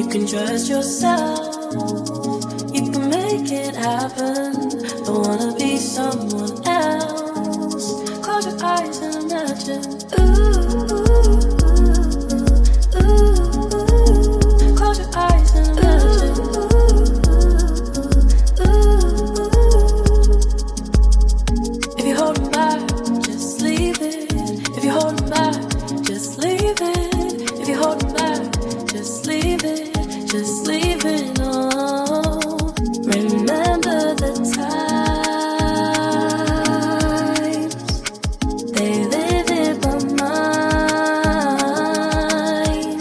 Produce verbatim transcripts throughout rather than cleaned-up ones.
can trust yourself. You can make it happen. Don't wanna be someone else. Close your eyes and imagine. Ooh, ooh, ooh. Close your eyes and imagine. Ooh, ooh. If you're holding back, just leave it. If you're holding back, just leave it. If you're holding back, just leave it. Just leave it all. Remember the times they live in my mind.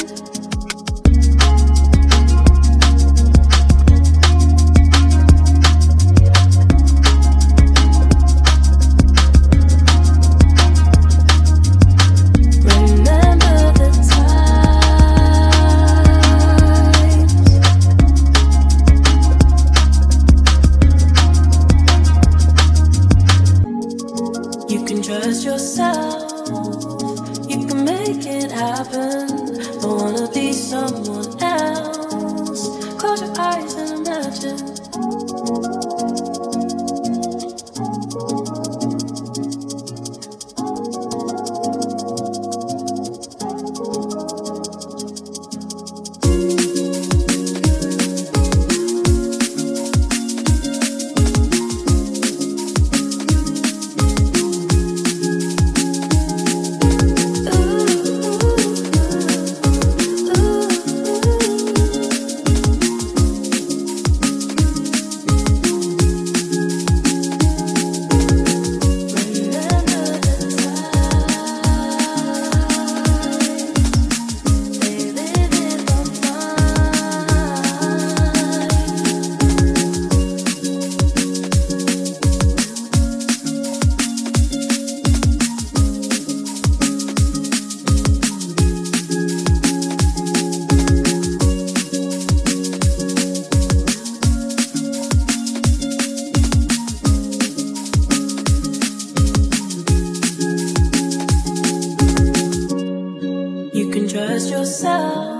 Remember the times. You can trust yourself. You can make it happen. Don't wanna be someone else. Close your eyes and imagine. You can trust yourself.